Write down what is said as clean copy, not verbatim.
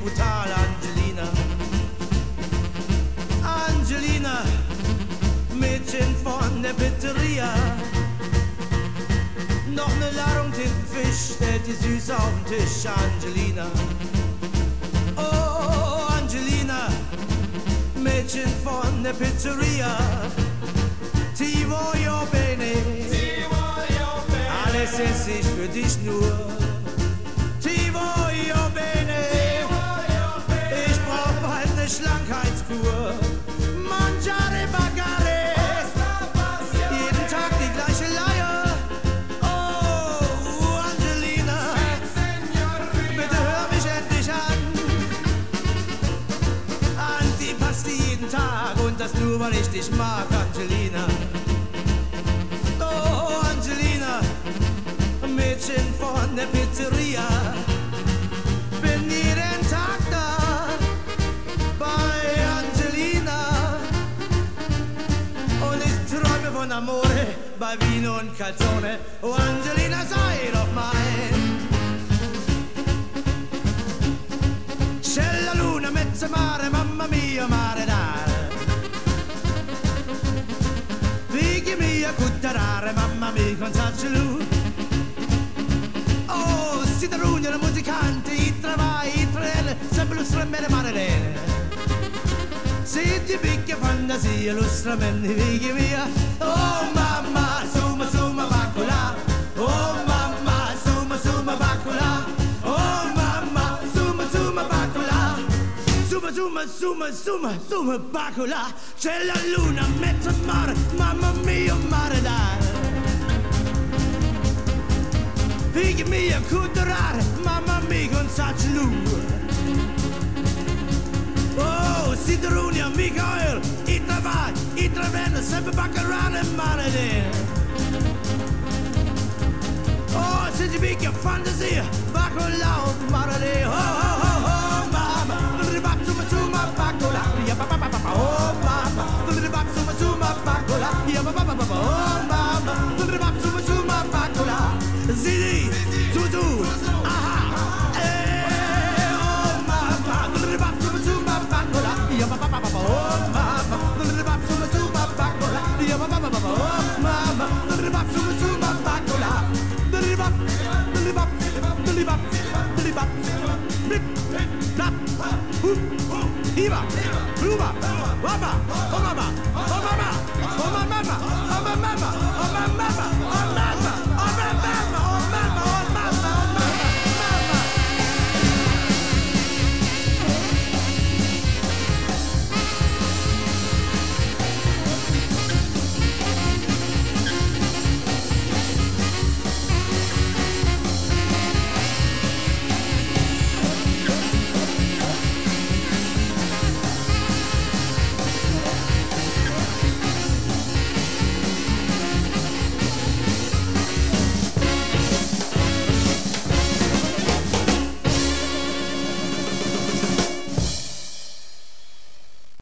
brutal, Angelina. Angelina, Mädchen von der Pizzeria. Noch eine Ladung Tintenfisch, stellt die süß auf den Tisch, Angelina. Oh, Angelina, Mädchen von der Pizzeria. Ti voglio bene, alles ist ich für dich nur. Ti voglio bene, ich brauch bald ne Schlankheitskur. Mangiare, bagare, jeden Tag die gleiche Leier. Oh, Angelina, bitte hör mich endlich an. Antipasti jeden Tag und das nur, weil ich dich mag, Angelina. Oh, Angelina, Mädchen von der Pizzeria. Bin jeden Tag da bei Angelina. Und ich träume von Amore bei Vino und Calzone. Oh, Angelina, sei doch mein. C'è la luna, mezzo mare, mamma mia, mare dare. Figli mia, cuttarare, mamma mia, con salcelù. Oh, si tarugnano musicanti, i travai, i treni, sempre lo strumento marilene. Si ti picchia fantasia, lo strumento, figli mia. Oh, mamma, suma, suma, baccola. Oh, mamma, suma, suma, baccola. Oh, mamma, suma, suma, baccola. Suma, suma, suma, suma, suma, baccola. C'è la luna, mezzo mare, mamma mia, mare dai. Figli mia, cutterare, mamma mia, con salcelù. Oh, Sidrunia, Michael, i travai, i trevene, sempre baccarane e maledine. Oh, se ti picchia fantasia, baccolao, maledine. Oh, oh, oh, oh, mamma, suma, suma, baccola. Oh, mamma, suma, suma, baccola. Oh, mamma, suma, suma, baccola. Zidi, Zuzu, aha, oh mamma, suma suma baccola, oh mamma, suma suma baccola, oh mamma, suma suma baccola, Iva, Ruba, Waba, oh mamma, oh mamma, oh mamma, oh mamma,